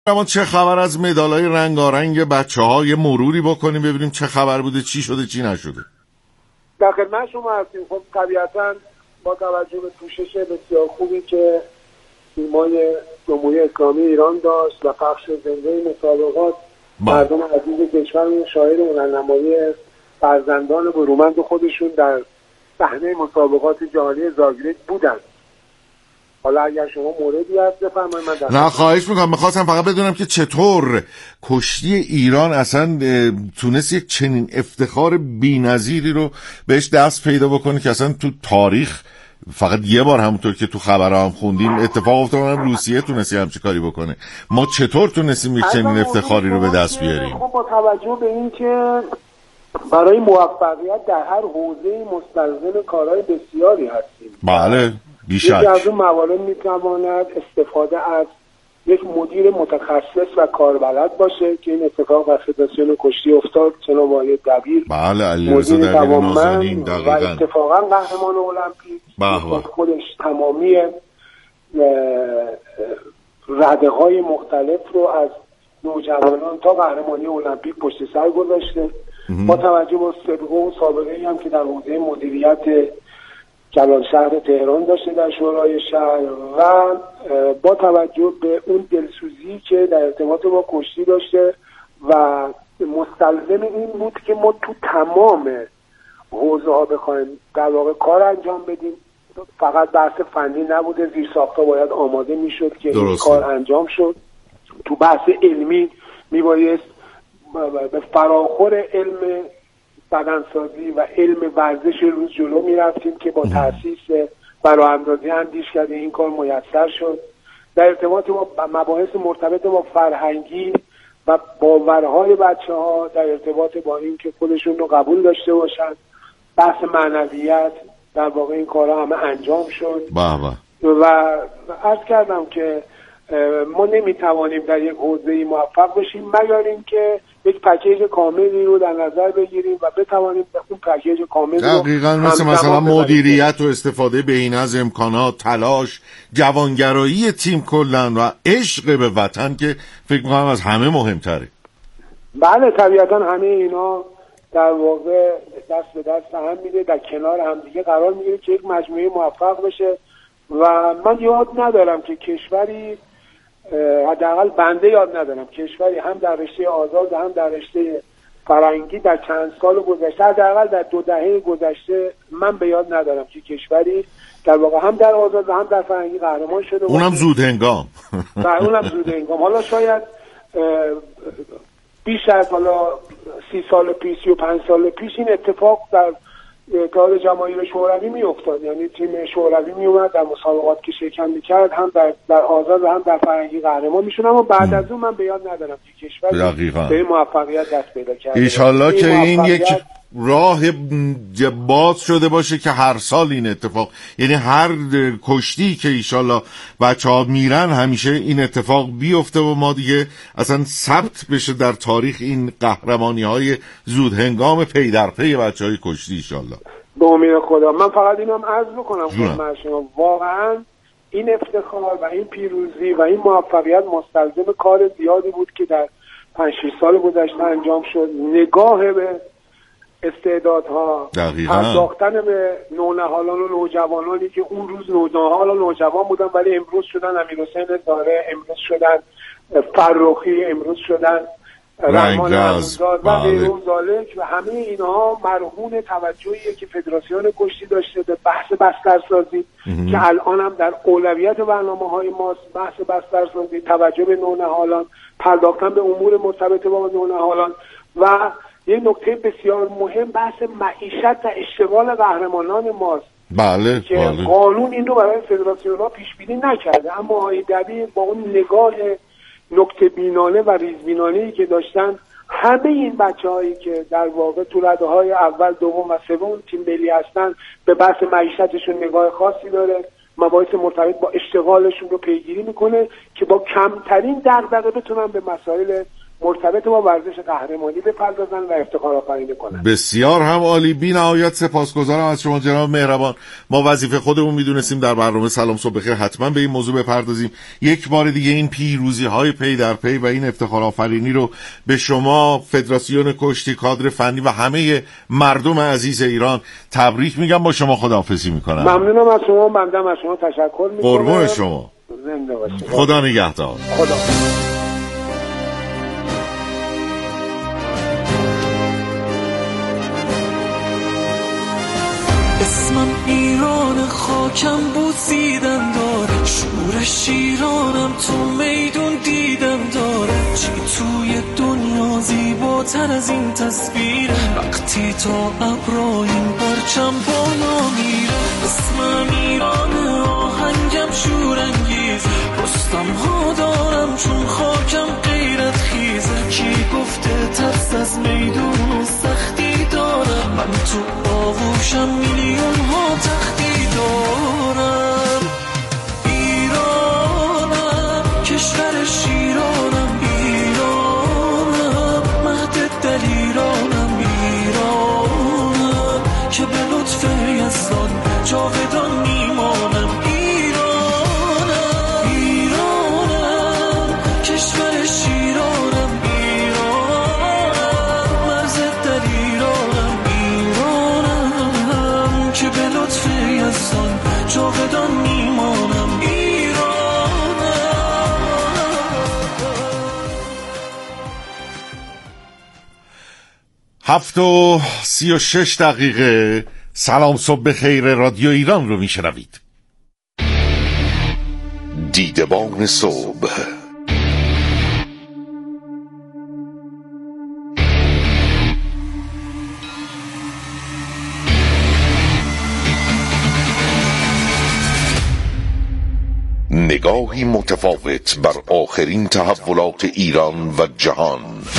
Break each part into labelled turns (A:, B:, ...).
A: اما چه خبر از مدالای رنگارنگ بچه‌ها؟ یه مروری بکنیم ببینیم چه خبر بوده، چی شده چی نشده.
B: در خدمت شما هستیم. خب طبیعتاً با توجه به پوشش بسیار خوبی که تیم‌های جمهوری اسلامی ایران داشت و پخش زنده مسابقات، مردم عزیز کشور شاهد هنرنمایی فرزندان برومند خودشون در صحنه مسابقات جهانی زاگرب بودند. حالا اگر شما موردی هست بفرمایید.
A: نه خواهش میکنم، میخواستم فقط بدونم که چطور کشتی ایران اصلا تونست یک چنین افتخار بی‌نظیری رو بهش دست پیدا بکنه که اصلا تو تاریخ فقط یه بار همونطور که تو خبرها هم خوندیم اتفاق افتاد روسیه تونست همچین کاری بکنه. ما چطور تونستیم یک چنین افتخاری رو به دست بیاریم؟
B: خب با توجه به این که برای موفقیت در هر حوزه مستلزم کارهای بسیاری هستیم.
A: بله بیشک.
B: یکی از اون موارد میتواند استفاده از یک مدیر متخصص و کاربلد باشه که این اتفاق در فدراسیون کشتی افتاد. جناب آقای دبیر،
A: بله علیرضا دبیر نازنین،
B: و اتفاقا قهرمان المپیک خودش تمامی رده‌های مختلف رو از نوجوانان تا قهرمانی المپیک پشت سر گذاشته. با توجه به سابقه و سابقه‌ای هم که در حوزه مدیریت کلان شهر تهران داشته در شورای شهر و با توجه به اون دلسوزی که در ارتباط با کشتی داشته و مستلزم این بود که ما تو تمام حوزه ها بخوایم در واقع کار انجام بدیم. فقط بحث فنی نبوده، زیرساخت‌ها باید آماده میشد که این کار انجام شد. تو بحث علمی میبایست به فراخور علم بدنسازی و علم ورزش روز جلو میرفتیم که با تأسیس براندازی اندیشکده این کار میسر شد. در ارتباط با مباحث مرتبط با فرهنگی و باورهای بچه‌ها، در ارتباط با این که خودشون رو قبول داشته باشن، بحث معنویت، در واقع این کارها همه انجام شد. و عرض کردم که ما نمیتوانیم در یک حوزه‌ای موفق بشیم مگر اینکه یک پکیج کاملی رو در نظر بگیریم و بتوانیم اون پکیج کامل رو
A: دقیقاً مثلا مدیریت و استفاده بهینه از امکانات، تلاش، جوانگرایی تیم کلاً و عشق به وطن که فکر می‌کنم از همه مهمتره.
B: بله طبیعتاً همه اینا در واقع دست به دست هم میده، در کنار هم دیگه قرار میگیره که یک مجموعه موفق بشه. و من یاد ندارم که کشوری، حداقل بنده یاد ندارم کشوری هم در رشته آزاد هم در رشته فرهنگی در چند سال گذشته، حداقل در 2 دهه گذشته من به یاد ندارم که کشوری در واقع هم در آزاد و هم در فرهنگی قهرمان شده.
A: اونم زود هنگام.
B: اونم زود هنگام. حالا شاید بیش از حالا 30 سال پیش 35 سال پیش این اتفاق در اتحاد جماهیر شوروی میافتاد، یعنی تیم شوروی میومد در مسابقات که شرکت میکرد هم در آزاد و هم در فرهنگی قهرمان میشد. اما بعد از اون من به یاد ندارم که کشور به این موفقیت دست پیدا کرد.
A: ایشالله که این یک راه باز شده باشه که هر سال این اتفاق، یعنی هر کشتی که ایشالله بچه‌ها میرن همیشه این اتفاق بیفته و ما دیگه اصلا ثبت بشه در تاریخ این قهرمانی‌های زود هنگام پی در پی بچه‌های کشتی ایشالله.
B: به امید خدا. من فقط اینم عرض بکنم خدمت شما، واقعا این افتخار و این پیروزی و این موفقیت مستلزم کار زیادی بود که در 5-6 سال گذشته انجام شد. نگاه به استعدادها، پرداختن به نونهالان و نوجوانانی که اون روز نونهال و نوجوان بودن ولی امروز شدن امیرحسین داره، امروز شدن فرخی، امروز شدن رحمان عبدالزاد و غیره و همه اینها مرهون توجهیه که فدراسیون کشتی داشته به بحث بسترسازی که الان هم در اولویت برنامه‌های ماست. بحث بسترسازی، توجه به نونهالان، پرداختن به امور مرتبط با نونهالان و یک نکته بسیار مهم بحث معیشت و اشتغال قهرمانان ماست.
A: بله
B: که قانون این رو برای فدراسیون‌ها پیش بینی نکرده، اما آقای دبیر با اون نگاه نکته بینانه و ریزبینانه‌ای که داشتن، همه این بچه‌هایی که در واقع تو رده‌های اول، دوم و سوم تیم ملی هستن به بحث معیشتشون نگاه خاصی داره، مباحث مرتبط با اشتغالشون رو پیگیری میکنه که با کمترین دغدغه بتونن به مسائل مرتبط با ورزش قهرمانی بپردازن و افتخار آفرینی کنن.
A: بسیار هم عالی. بی نهایت سپاسگزارم از شما جناب مهربان. ما وظیفه خودمون میدونستیم در برنامه سلام صبح بخیر حتما به این موضوع بپردازیم. یک بار دیگه این پیروزی های پی در پی و این افتخار آفرینی رو به شما، فدراسیون کشتی، کادر فنی و همه مردم عزیز ایران تبریک میگم. با شما خداحافظی میکنم.
B: ممنونم از شما. بنده از شما تشکر میکنم.
A: قربون شما.
B: زنده باشید.
A: خدا نگهدار.
B: خدا.
C: اسمم ایران، خاکم بود زیدن داره، شورش ایرانم تو میدون دیدن داره. چی توی دنیا زیباتر از این تصویر، وقتی تا ابراهیم پرچم بالا میره. اسمم ایران، آهنگم شورانگیز، رستم ها دارم چون خاکم غیرت خیزه. کی گفته ترس از میدون و سختی دارم، من تو آغوشم میلیون ها تختی دارم. ایرانم، کشور شیرانم، ایرانم، مهد دلیرانم، ایرانم که به لطف یزدان جاودان میمانم. ایرانم، ایرانم، کشور شیرانم، ایرانم، مرز دلیرانم، ایرانم که به لطف یزدان جاودان میمانم. ایرانم.
A: 7:36 سلام صبح بخیر رادیو ایران رو میشنوید.
D: دیدبان صبح. نگاهی متفاوت بر آخرین تحولات ایران و جهان.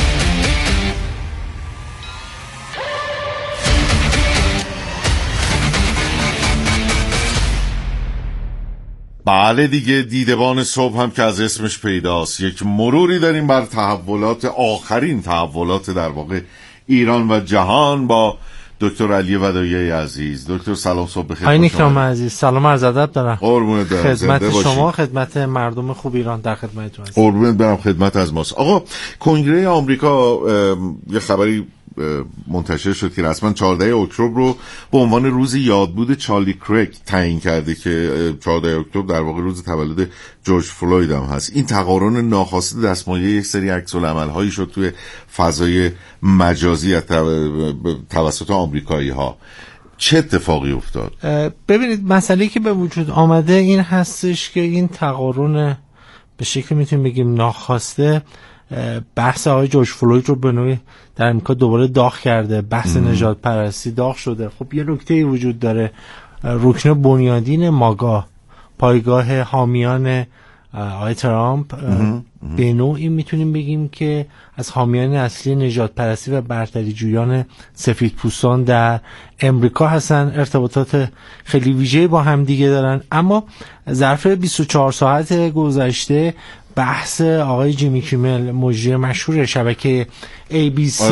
A: بله دیگه، دیدبان صبح هم که از اسمش پیداست، یک مروری داریم بر تحولات، آخرین تحولات در واقع ایران و جهان با دکتر علی ودایی عزیز. دکتر سلام صبح بخیر.
E: آقای نیکنام عزیز، سلام عرض ادب دارم.
A: قربونت برم.
E: خدمت شما، خدمت مردم خوب ایران در خدمتتون هستم.
A: قربونت برم، خدمت از ماست. آقا، کنگره آمریکا یه خبری منتشر شد که رسما 14 اکتبر رو به عنوان روز یادبود چارلی کریگ تعیین کرده که 14 اکتبر در واقع روز تولد جورج فلوید هم هست. این تقارن ناخواسته دستمایه یک سری عکس‌العمل‌هایی شد توی فضای مجازی توسط آمریکایی‌ها. چه اتفاقی افتاد؟
E: ببینید، مسئله‌ای که به وجود آمده این هستش که این تقارن به شکلی میتونیم بگیم ناخواسته بحث آقای جورج فلوید رو به نوعی در امریکا دوباره داغ کرده. بحث نژاد پرستی داغ شده. خب یه نکته وجود داره، رکن بنیادین ماگا، پایگاه حامیان آقای ترامپ، به نوعی میتونیم بگیم که از حامیان اصلی نژاد پرستی و برتری جویان سفید پوستان در امریکا هستن. ارتباطات خیلی ویژه‌ای با هم دیگه دارن. اما ظرف 24 ساعت گذشته بحث آقای جیمی کیمل، مجری مشهور شبکه ABC،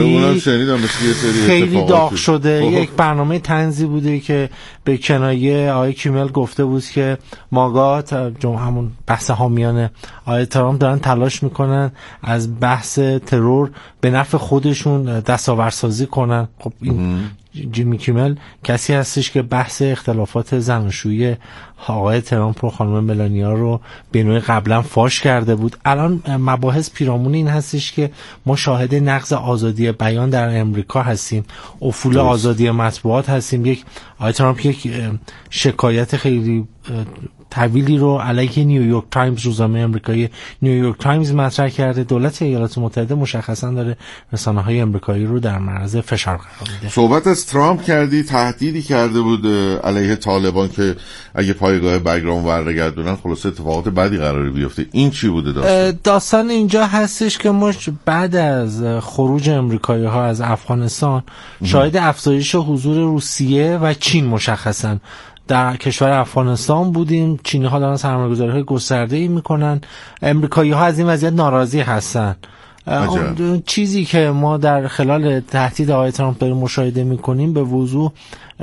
E: خیلی داغ شده. یک برنامه طنزی بوده که به کنایه آقای کیمل گفته بود که ماگا، همون بحث حامیان آقای ترامپ، دارن تلاش میکنن از بحث ترور به نفع خودشون دستاوردسازی کنن. خب این جیمی کیمل کسی هستش که بحث اختلافات زناشویی آقای ترامپ و خانم ملانیا رو به نوعی قبلا فاش کرده بود. الان مباحث پیرامون این هستش که ما شاهد نقض آزادی بیان در امریکا هستیم، افول آزادی مطبوعات هستیم. آقای ترامپ یک شکایت خیلی طویلی رو علیه نیویورک تایمز، روزنامه امریکایی نیویورک تایمز مطرح کرده. دولت ایالات متحده مشخصا داره رسانه‌های امریکایی رو در معرض فشار قرار میده.
A: صحبت از ترامپ کردی، تهدیدی کرده بود علیه طالبان که اگه پایگاه بگرام برگردونن خلاص اتفاقات بدی قراره بیفته. این چی بوده
E: داستان اینجا هستش که ما بعد از خروج امریکایی‌ها از افغانستان شاهد افزایش حضور روسیه و چین مشخصاً در کشور افغانستان بودیم. چینی‌ها دارن سرمایه‌گذاری‌های گسترده‌ای می‌کنن. امریکایی‌ها از این وضعیت ناراضی هستن. چیزی که ما در خلال تهدید آقای ترامپ داریم مشاهده میکنیم به وضوح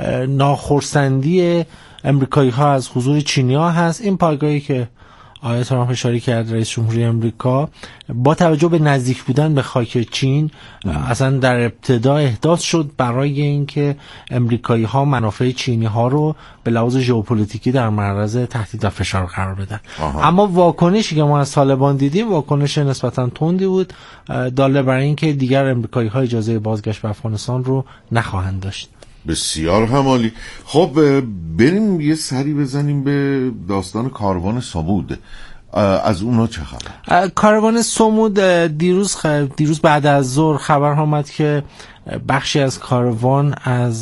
E: ناخرسندی امریکایی ها از حضور چینی ها هست. این پایگاهی که آقای ترامپ اشاره کرد رئیس جمهوری امریکا با توجه به نزدیک بودن به خاک چین اصلا در ابتدا احداث شد برای اینکه امریکایی ها منافع چینی ها رو به لحاظ ژئوپلیتیکی در معرض تهدید و فشار قرار بدن. اما واکنشی که ما از طالبان دیدیم واکنش نسبتا تندی بود، داله بر اینکه دیگر امریکایی ها اجازه بازگشت به افغانستان رو نخواهند داشت.
A: بسیار همالی. خب بریم یه سری بزنیم به داستان کاروان صمود. از اونا چه خبر؟
E: کاروان صمود دیروز بعد از ظهر خبر آمد که بخشی از کاروان از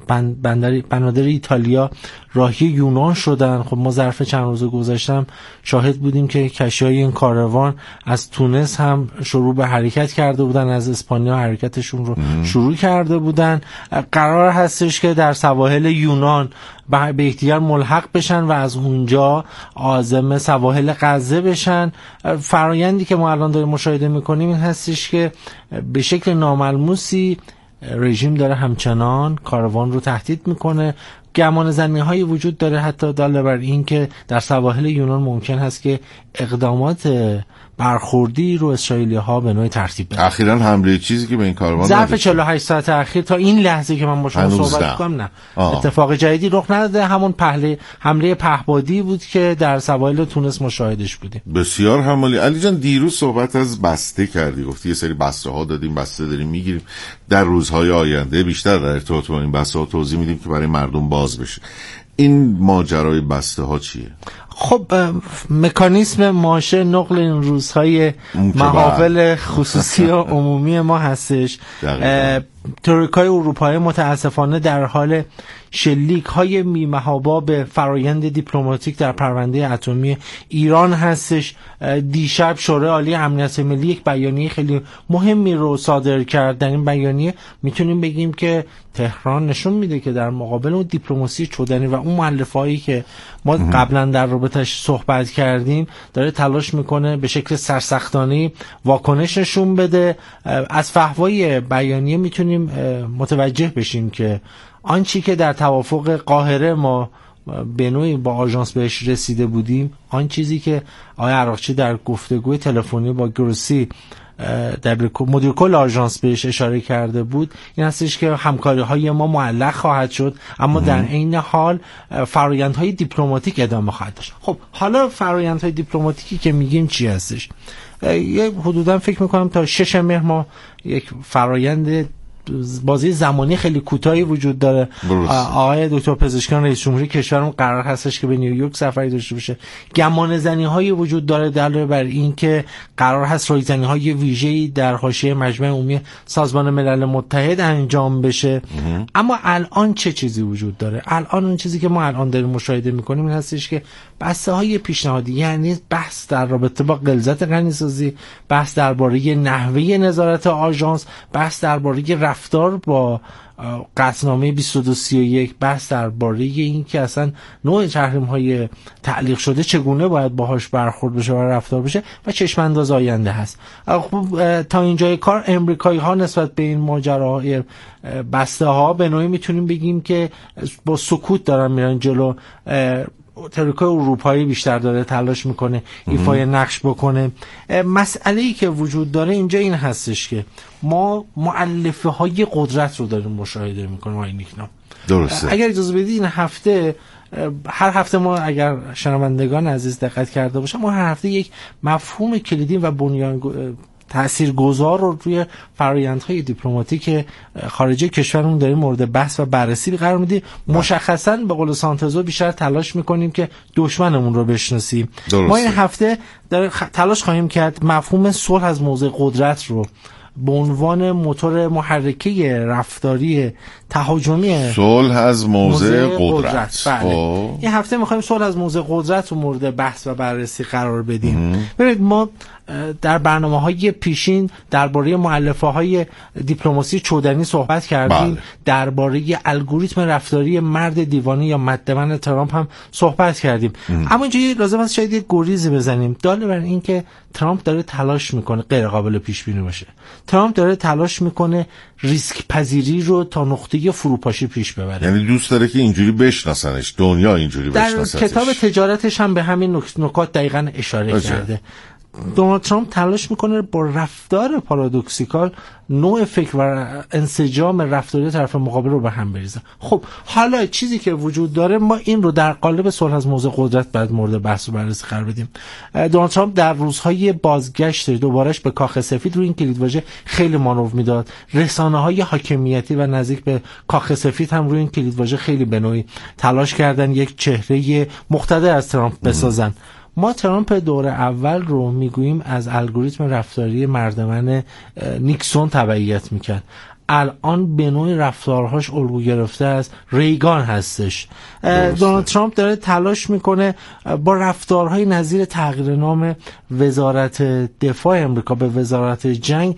E: بنادر ایتالیا راهی یونان شدن. خب ما ظرف چند روز گذشتم شاهد بودیم که کشتی‌های این کاروان از تونس هم شروع به حرکت کرده بودن، از اسپانیا حرکتشون رو شروع کرده بودن. قرار هستش که در سواحل یونان به یکدیگر ملحق بشن و از اونجا عازم سواحل غزه بشن. فرایندی که ما الان داریم مشاهده میکنیم این هستش که به شکل ناملموسی رژیم داره همچنان کاروان رو تهدید میکنه. گمان زنی هایی وجود داره حتی داله بر این که در سواحل یونان ممکن هست که اقدامات برخوردی رو اسرائیلی ها به نوعی ترتیب بدن.
A: اخیراً حمله چیزی که به این کاروان
E: ظرف 48 ساعت اخیر تا این لحظه که من با شما صحبت کنم نه اتفاق جدیدی رخ نداده. همون حمله پهپادی بود که در سواحل تونس مشاهدش بودیم.
A: بسیار همالی. علی جان دیروز صحبت از بسته کردی، گفتی یه سری بسته ها دادیم، بسته داریم میگیریم، در روزهای آینده بیشتر در ارتباط با این بسته ها توضیح میدیم که برای مردم باز بشه. این ماجرای بسته ها چیه؟
E: خب مکانیسم ماشه نقل این روزهای محافل خصوصی و عمومی ما هستش. ترویکای اروپایی متاسفانه در حال شلیک های بی‌محابا به فرایند دیپلماتیک در پرونده اتمی ایران هستش. دیشب شورای عالی امنیت ملی یک بیانیه خیلی مهمی رو صادر کرد. در این بیانیه میتونیم بگیم که تهران نشون میده که در مقابل اون دیپلماسی چدنی و اون مؤلفه‌ای که ما قبلا در رابطش صحبت کردیم داره تلاش میکنه به شکل سرسختانه واکنش نشون بده. از فحوای بیانیه میتونیم متوجه بشیم که آنچه که در توافق قاهره ما به نوعی با آژانس بهش رسیده بودیم، آن چیزی که آقای عراقچی در گفتگوی تلفنی با گروسی مدیر کل آژانس بهش اشاره کرده بود این هستش که همکاری‌های ما معلق خواهد شد، اما در عین حال فرآیندهای دیپلماتیک ادامه خواهد داشت. خب حالا فرآیندهای دیپلماتیکی که میگیم چی هستش؟ یه حدودا فکر میکنم تا 6 مهر ما یک فرآیند بازی زمانی خیلی کوتاهی وجود داره. آقای دکتر پزشکیان رئیس جمهوری کشورمون قرار هستش که به نیویورک سفری داشته باشه. گمان زنی هایی وجود داره علاوه بر این که قرار هست رویزنی های ویژه‌ای در حاشیه مجمع عمومی سازمان ملل متحد انجام بشه. اما الان چه چیزی وجود داره؟ الان اون چیزی که ما الان داریم مشاهده میکنیم این هستش که بحث های پیشنهادی، یعنی بحث در رابطه با غلظت غنیسازی، بحث درباره نحوه نظارت آژانس، بحث درباره رفتار با قطعنامه 2231، بحث درباره این که اصلا نوع تحریم‌های تعلیق شده چگونه باید باهاش برخورد بشه و رفتار بشه و چشم‌انداز آینده هست. خب تا اینجای کار امریکایی‌ها نسبت به این ماجراهای بسته‌ها به نوعی میتونیم بگیم که با سکوت دارن میرن جلو. ترویکای اروپایی بیشتر داره تلاش میکنه ایفای نقش بکنه. مسئله‌ای که وجود داره اینجا این هستش که ما مؤلفه های قدرت رو داریم مشاهده میکنیم. اینیکنا درسته. اگر اجازه بدید این هفته هر هفته ما اگر شنوندگان عزیز دقت کرده باشن ما هر هفته یک مفهوم کلیدی و بنیان تاثیرگذار رو روی فرآیندهای دیپلماتیک خارجه کشورمون داریم مورد بحث و بررسی قرار میدیم. مشخصاً به قول سانتزو بیشتر تلاش میکنیم که دشمنمون رو بشناسیم. ما این هفته تلاش خواهیم کرد مفهوم صلح از موضع قدرت رو به عنوان موتور محرکه رفتاری تهاجمی
A: صلح از موضع قدرت.
E: بله. این هفته میخوایم صلح از موضع قدرت رو مورد بحث و بررسی قرار بدیم. ببینید ما در برنامه‌های پیشین درباره مؤلفه‌های دیپلماسی چودنی صحبت کردیم، درباره الگوریتم رفتاری مرد دیوانه یا مدمن ترامپ هم صحبت کردیم. اما اینجا لازم است شاید یک گریزی بزنیم داله بر این که ترامپ داره تلاش میکنه غیر قابل پیش بینی باشه. ترامپ داره تلاش میکنه ریسک پذیری رو تا نقطه فروپاشی پیش ببره.
A: یعنی دوست داره که اینجوری بشناسنش، دنیا اینجوری بشناسنش.
E: در کتاب تجارتش هم به همین نکات دقیقاً اشاره کرده. دونالد ترامپ تلاش میکنه با رفتار پارادوکسیکال نوع فکر و انسجام رفتاری طرف مقابل رو به هم بریزه. خب حالا چیزی که وجود داره، ما این رو در قالب صلح از موضع قدرت بعد مورد بحث و بررسی قرار بدیم. دونالد ترامپ در روزهای بازگشت دوبارش به کاخ سفید روی این کلیدواژه خیلی مانور میداد. رسانه‌های حاکمیتی و نزدیک به کاخ سفید هم روی این کلیدواژه خیلی به نوعی تلاش کردن یک چهره مقتدر از ترامپ بسازن. ما ترامپ دور اول رو میگوییم از الگوریتم رفتاری مردمن نیکسون تبعیت میکرد. الان به نوعی رفتارهاش الگو گرفته از ریگان هستش. دونالد ترامپ داره تلاش میکنه با رفتارهای نظیر تغییر نام وزارت دفاع امریکا به وزارت جنگ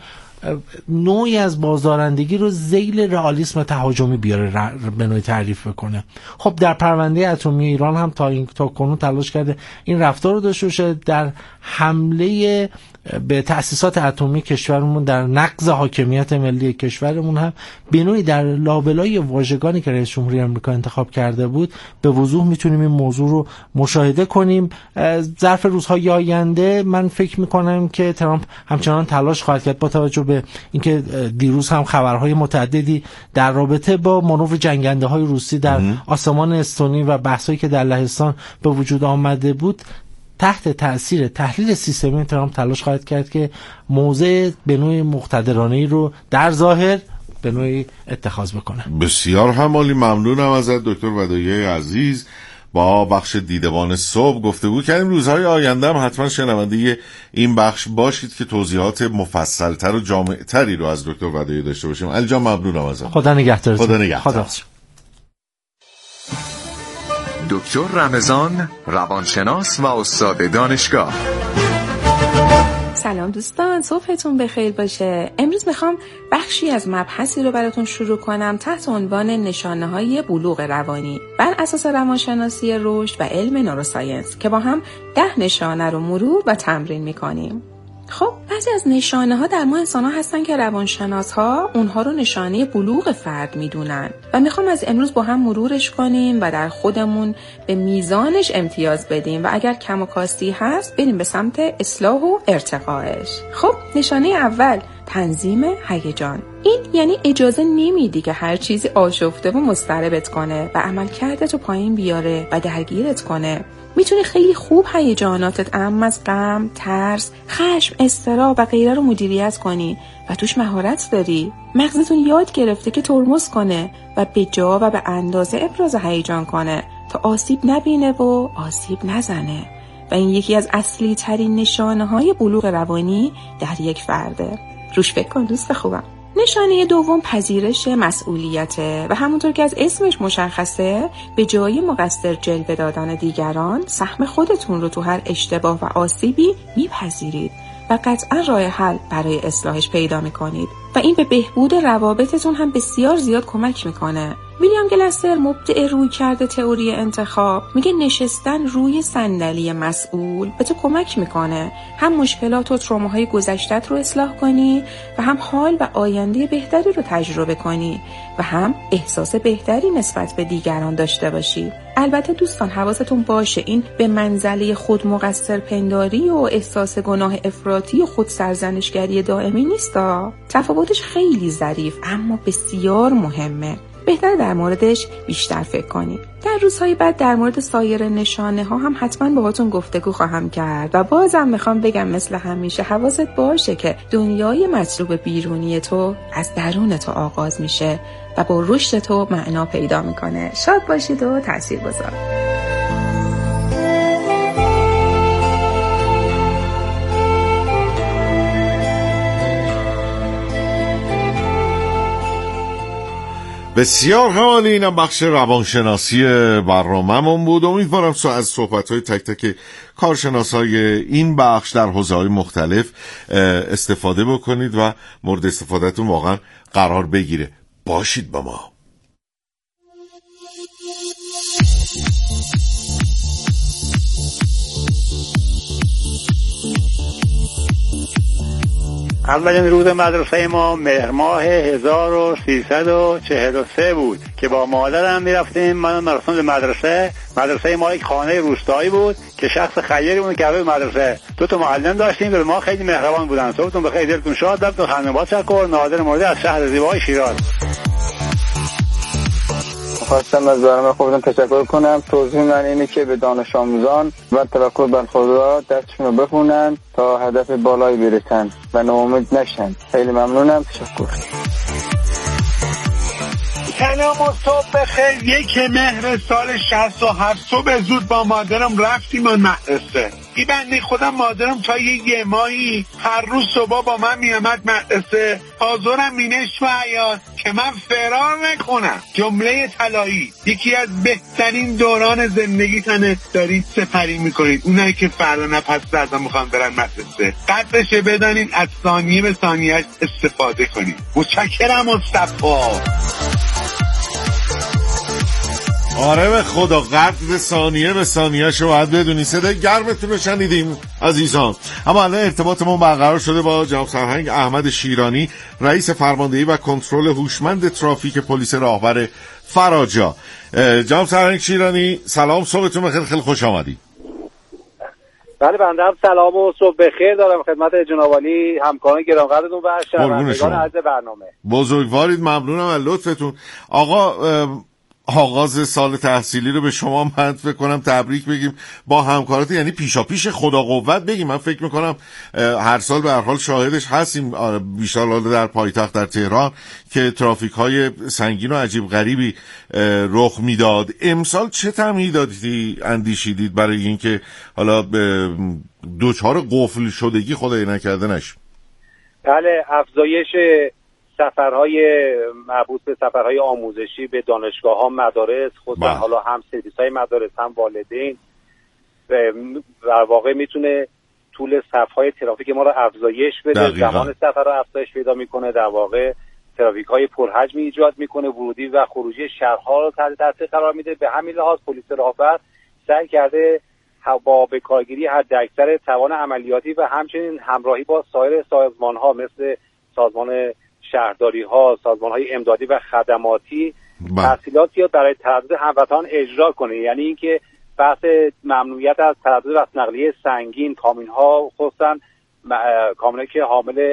E: نوعی از بازدارندگی رو ذیل رئالیسم تهاجمی بیاره به نوعی تعریف بکنه. خب در پرونده اتمی ایران هم تا کنون تلاش کرده این رفتار رو داشته باشه. در حمله به تأسیسات اتمی کشورمون، در نقض حاکمیت ملی کشورمون هم به نوعی در لابلای واژگانی که رئیس جمهوری آمریکا انتخاب کرده بود به وضوح میتونیم این موضوع رو مشاهده کنیم. ظرف روزهای آینده من فکر میکنم که ترامپ همچنان تلاش خواهد کرد با توجه به اینکه دیروز هم خبرهای متعددی در رابطه با مانور جنگنده‌های روسی در آسمان استونی و بحثایی که در لهستان به وجود آمده بود، تحت تأثیر تحلیل سیستمی ترامپ تلاش خواهد کرد که موضع به نوعی مقتدرانه‌ای رو در ظاهر به نوعی اتخاذ بکنه.
A: بسیار همالی، ممنونم ازت دکتر ودایی عزیز. با بخش دیدبان صبح گفتگو کردیم. روزهای آینده هم حتما شنونده این بخش باشید که توضیحات مفصل‌تر و جامع‌تری رو از دکتر ودایی داشته باشیم. علی جان ممنونم ازت.
E: خدا نگهدار.
A: خدا نگهدار.
F: دکتر رمضان، روانشناس و استاد دانشگاه.
G: سلام دوستان، صبحتون بخیر باشه. امروز میخوام بخشی از مبحثی رو براتون شروع کنم تحت عنوان نشانه‌های بلوغ روانی بر اساس روانشناسی رشد و علم نوروساینس که با هم 10 نشانه رو مرور و تمرین میکنیم. خب بعضی از نشانه ها در ما انسان ها هستن که روانشناس ها اونها رو نشانه بلوغ فرد میدونن و میخوام از امروز با هم مرورش کنیم و در خودمون به میزانش امتیاز بدیم و اگر کم و کاستی هست بریم به سمت اصلاح و ارتقاش. خب نشانه اول، تنظیم هیجان. این یعنی اجازه نمیدی که هر چیزی آشفته و مضطربت کنه و عملکردت رو پایین بیاره و درگیرت کنه. میتونی خیلی خوب هیجاناتت اعم از غم، ترس، خشم، اضطراب و غیره رو مدیریت کنی و توش مهارت داری. مغزتون یاد گرفته که ترمز کنه و به جا و به اندازه ابراز هیجان کنه تا آسیب نبینه و آسیب نزنه. و این یکی از اصلی ترین نشانه های بلوغ روانی در یک فرده. روش فکر کن دوست خوبم. نشانه دوم پذیرش مسئولیته و همونطور که از اسمش مشخصه به جای مقصر جلوه دادن دیگران سهم خودتون رو تو هر اشتباه و آسیبی میپذیرید و قطعا راه حل برای اصلاحش پیدا میکنید و این به بهبود روابطتون هم بسیار زیاد کمک میکنه. ویلیام گلستر مبدع روی کرده تئوری انتخاب میگه نشستن روی صندلی مسئول به تو کمک میکنه هم مشکلات و تروماهای گذشتت رو اصلاح کنی و هم حال و آینده بهتری رو تجربه کنی و هم احساس بهتری نسبت به دیگران داشته باشی. البته دوستان حواستون باشه این به منزله خود مقصر پنداری و احساس گناه افراطی و خود سرزنشگری دائمی نیستا. تفاوتش خیلی ظریف اما بسیار مهمه. بهتر در موردش بیشتر فکر کنید. در روزهای بعد در مورد سایر نشانه ها هم حتما باهاتون گفتگو خواهم کرد و بازم میخوام بگم مثل همیشه حواست باشه که دنیای مطلوب بیرونی تو از درون تو آغاز میشه و با رشد تو معنا پیدا میکنه. شاد باشید و تاثیرگذار.
A: بسیار حالی. اینم بخش روانشناسی برنامه‌مون بود. امیدوارم از صحبت‌های تک تک کارشناسای این بخش در حوزه‌های مختلف استفاده بکنید و مورد استفادهتون واقعا قرار بگیره. باشید با ما.
H: اولین روز مدرسه ما مهر ماه 1343 بود که با مادرم میرفتیم مراسم مدرسه ما یک خانه روستایی بود که شخص خیری بود که برای مدرسه 2 معلم داشتیم و ما خیلی مهربان بودن. صبحتون بخیر، دلتون شاد. دکتر خانم تشکر. نادر موردی از شهر زیبای شیراز.
I: خواستم از برنامه خودتون تشکر کنم. توضیح من اینه که به دانش آموزان و توکل بر خدا دستشون رو بخونن تا هدف بالایی برسن و ناامید نشن. خیلی ممنونم. تشکر.
J: سلام و صبح بخیر. 1 مهر سال 67 صبح زود با مادرم رفتیم مدرسه. این بنده خودم مادرم تا یه ماهی هر روز صبح با من میامد مدرسه. حاضرم مینش و حیات که من فرار نکنم. جمله طلایی: یکی از بهترین دوران زندگیتونه دارید سپری میکنید. اونایی که فردا نپس فردا میخوان برن مدرسه، قدرشه بدانید از ثانیه به ثانیه‌اش استفاده کنید. متشکرم مصطفی.
A: آره به خدا، قدر ثانیه به ثانیه شو باید بدونی. صدای گرمتون رو شنیدیم عزیزان. اما الان ارتباطمون برقرار شده با جناب سرهنگ احمد شیرانی، رئیس فرماندهی و کنترل هوشمند ترافیک پلیس راهبر فراجا. جناب سرهنگ شیرانی سلام، صبحتون بخیر، خیلی خوش آمدید.
K: بله بنده هم سلام و صبح بخیر دارم خدمت جناب عالی همکاران گرانقدرتون و شنوندگان عزیز برنامه.
A: بزرگوارید، ممنونم از لطفتون. آقا آغاز سال تحصیلی رو به شما من فکر کنم تبریک بگیم با همکارات، یعنی پیشا پیش خدا قوت بگیم. من فکر میکنم هر سال به هر حال شاهدش هستیم، بیشتر در پایتخت در تهران که ترافیک های سنگین و عجیب غریبی رخ میداد. امسال چه تمهیداتی اندیشیدید برای اینکه حالا دوچار قفل شدگی خدای نکرده نشیم؟
K: بله، افزایش سفرهای مربوط به سفرهای آموزشی به دانشگاه‌ها، مدارس، خصوصا حالا هم سرویس‌های مدارس هم والدین، در واقع میتونه طول صف‌های ترافیک ما رو افزایش بده. زمان سفر رو افزایش پیدا میکنه، در واقع ترافیک‌های پرحجمی ایجاد میکنه، ورودی و خروجی شهرها رو تحت تاثیر قرار میده. به همین لحاظ پلیس راهبر سعی کرده با به کارگیری حداکثر توان عملیاتی و همچنین همراهی با سایر سازمان‌ها مثل سازمان شهرداری ها، سازمان های امدادی و خدماتی تحصیلاتی برای تردد هموطنان اجرا کنه. یعنی اینکه بحث ممنوعیت از تردد وسط نقلیه سنگین، کامیون ها، خصوصا کامیونایی که حامل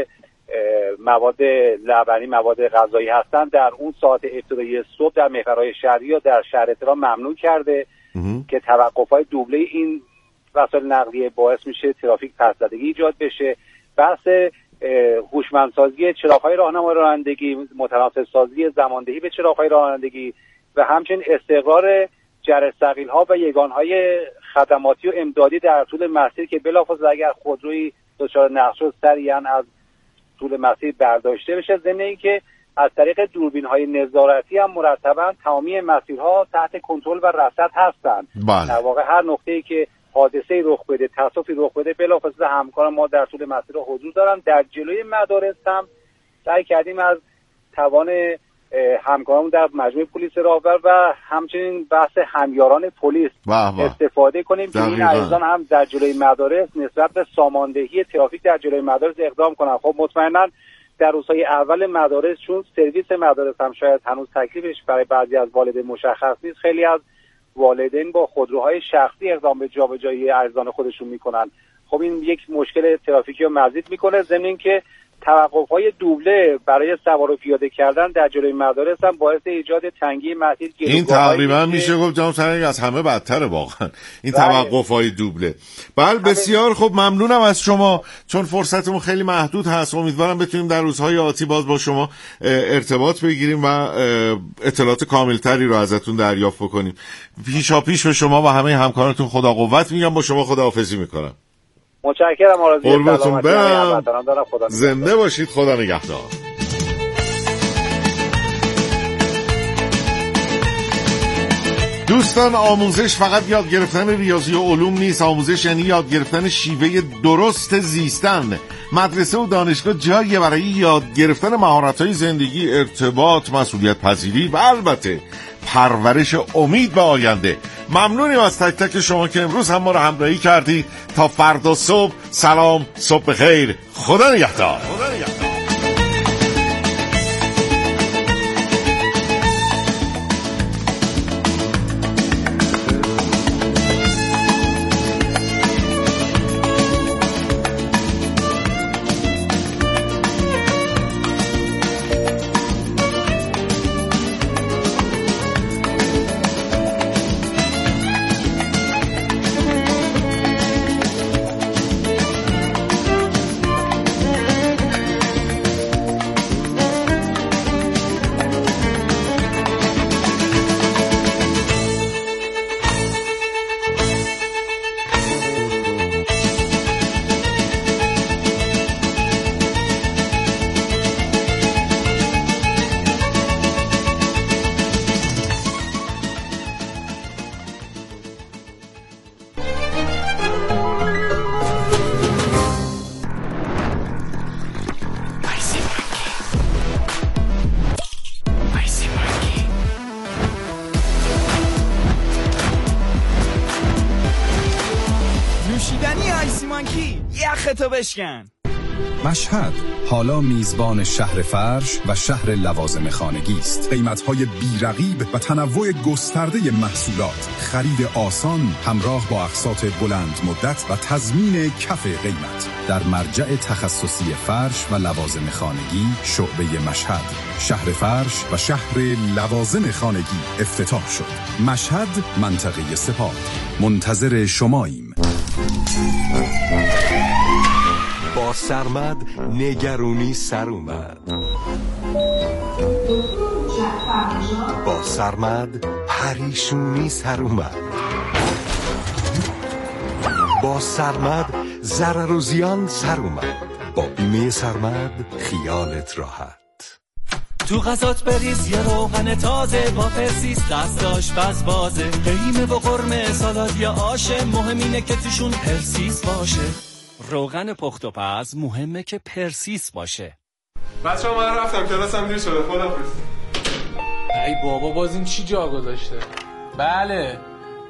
K: مواد لبنی، مواد غذایی هستند، در اون ساعت ابتدایی صبح در محورهای شهری یا در شهر تهران ممنوع کرده که توقف‌های دوبله این وسایل نقلیه باعث میشه ترافیک پس‌زدگی ایجاد بشه. بحث هوشمندسازی چراغ‌های راهنمای رانندگی، متناسب‌سازی زماندهی به چراغ‌های رانندگی و همچنین استقرار جرثقیل‌ها و یگان‌های خدماتی و امدادی در طول مسیر که بلافاصله اگر خودرویی دچار نقص شد سریعاً از طول مسیر برداشته بشه. ضمن اینکه از طریق دوربین‌های نظارتی هم مرتباً تمامی مسیرها تحت کنترل و رصد هستند. در واقع هر نقطه‌ای که حادثه رخ بده، تصادفی رخ بده، بلافاصله همکاران ما در طول مسیر حضور دارن. در جلوی مدارس هم سعی کردیم از توان همکاران در مجموعه پلیس راهبر و همچنین بحث همیاران پلیس استفاده کنیم که این عزیزان هم در جلوی مدارس نسبت به ساماندهی ترافیک در جلوی مدارس اقدام کنن. خب مطمئنا در روزهای اول مدارس، چون سرویس مدارس هم شاید هنوز تکلیفش برای بعضی از والدین مشخص نیست، خیلی از والدین با خودروهای شخصی اقدام به جابجایی ارزان خودشون میکنن. خب این یک مشکل ترافیکی رو مزید میکنه. ضمن اینکه توقف‌های دوبله برای سوار و پیاده کردن در جلوی مدارس هم باعث ایجاد تنگی مسیر
A: این تقریبا میشه گفت جناب سرهنگ از همه بدتره واقعا این توقف‌های دوبله. بله بسیار خوب، ممنونم از شما. چون فرصتمون خیلی محدود هست، امیدوارم بتونیم در روزهای آتی باز با شما ارتباط بگیریم و اطلاعات کاملتری رو ازتون دریافت بکنیم. پیشا پیش به شما و همه همکارانتون خدا قوت میگم. با شما خداحافظی میکنم.
K: متشکرم. آرزوی سلامتی هموطنان دارم. خدا
A: زنده باشید. خدا نگهدار. دوستان، آموزش فقط یاد گرفتن ریاضی و علوم نیست. آموزش یعنی یاد گرفتن شیوه درست زیستن. مدرسه و دانشگاه جایی برای یاد گرفتن مهارت‌های زندگی، ارتباط، مسئولیت پذیری و البته پرورش امید به آینده. ممنونیم از تک تک شما که امروز هم ما رو همراهی کردید. تا فردا صبح، سلام، صبح بخیر، خدا نگهدار.
L: یختو بشکن.
M: مشهد حالا میزبان شهر فرش و شهر لوازم خانگی است. قیمت‌های بی‌رقیب و تنوع گسترده محصولات، خرید آسان همراه با اقساط بلند مدت و تضمین کف قیمت. در مرجع تخصصی فرش و لوازم خانگی شعبه مشهد، شهر فرش و شهر لوازم خانگی افتتاح شد. مشهد، منطقه سپاه. منتظر شماییم.
N: با سرمد نگرونی سر اومد. با سرمد پریشونی سر اومد. با سرمد ضرر و زیان سر اومد. با بیمه سرمد خیالت راحت.
C: تو غذات بریز یه روغن تازه با پرسیس، دست آشپز بازه. قیمه و قرمه، سالاد یا آشه، مهم اینه که توشون پرسیس باشه. روغن پخت و پز مهمه که پرسیس باشه.
O: بچه‌ها من رفتم، کلاسم دیر شده. خداحافظ.
P: ای بابا باز این چی جا گذاشته؟ بله.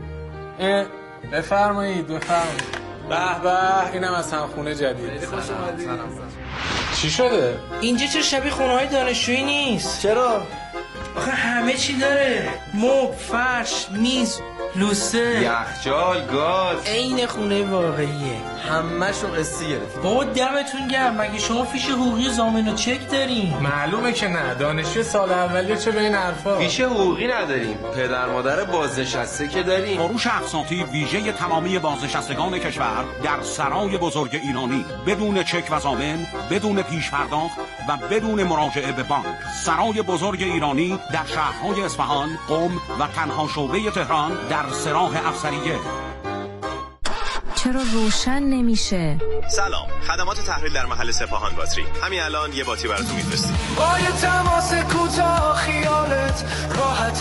P: بفرمایید. به به، اینم از همخونه جدید. خوش اومدید. چی شده؟
Q: اینجا چه شبیه خونه‌های دانشجویی نیست.
P: چرا؟
Q: آخه همه چی داره. مبل، فرش، میز، لوسه،
R: یخچال، گاز.
Q: عین خونه واقعیه.
R: همه‌شو قسطی گرفت.
Q: بابا دمتون گرم، مگه شما فیش حقوقی ضامن و چک دارین؟
P: معلومه که نه، دانشجو سال اولیه چه به این حرفا.
R: فیش حقوقی نداریم، پدر مادر بازنشسته که داریم.
S: فروش اقساطی ویژه تمامی بازنشستگان کشور در سرای بزرگ ایرانی، بدون چک و ضامن، بدون پیش پرداخت و بدون مراجعه به بانک. سرای بزرگ ایرانی در شهرهای اصفهان، قم و تنها شعبه تهران در سراح افسریه.
T: چرا روشن نمیشه؟
U: سلام، خدمات تحویل در محل سپاهان باتری. همین الان یه باتری براتون میفرستیم.
C: با یه تماس کوتاه خیالت راحته.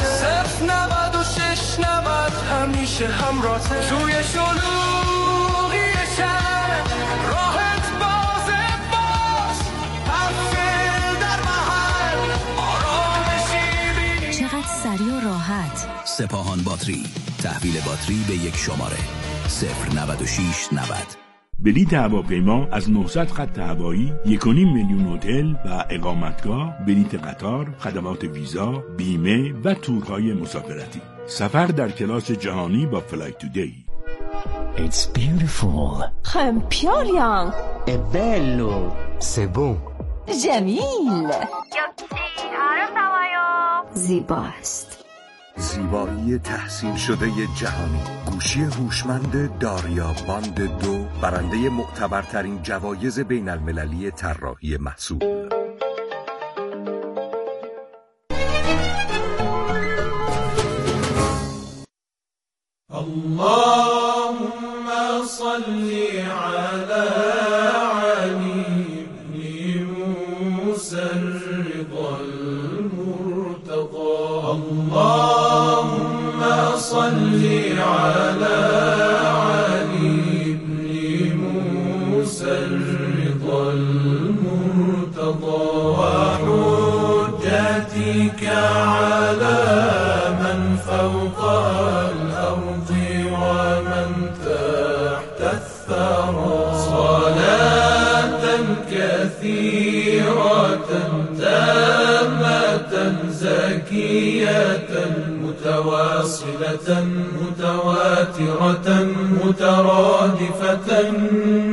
C: 09690 همیشه همراهته. توی شلوغی شهر راحت بازه باش. هفته در محل آرامشی.
T: چقدر سریع و راحت.
V: سپاهان باتری، تحویل باتری به یک شماره 09690.
W: بلیط هواپیما از 900 خط هوایی، 1.5 میلیون هتل و اقامتگاه، بلیط قطار، خدمات ویزا، بیمه و تورهای مسافرتی. سفر در کلاس جهانی با فلای تودی.
X: It's beautiful.
Y: خمپیالیان.
X: È bello. C'est bon.
Y: جمیل. زیباست.
Z: زیبایی تحسین شده جهانی. گوشی هوشمند داریا باند 2 برنده معتبرترین جوایز بین المللی طراحی محصول.
C: اللهم صل على علي بن موسى الرضا المرتضى. اللهم صل المرتضى وحجتك على من فوق الأرض ومن تحت الثرى صلاة كثيرة تامة زكية متواصلة متواترة مترادفة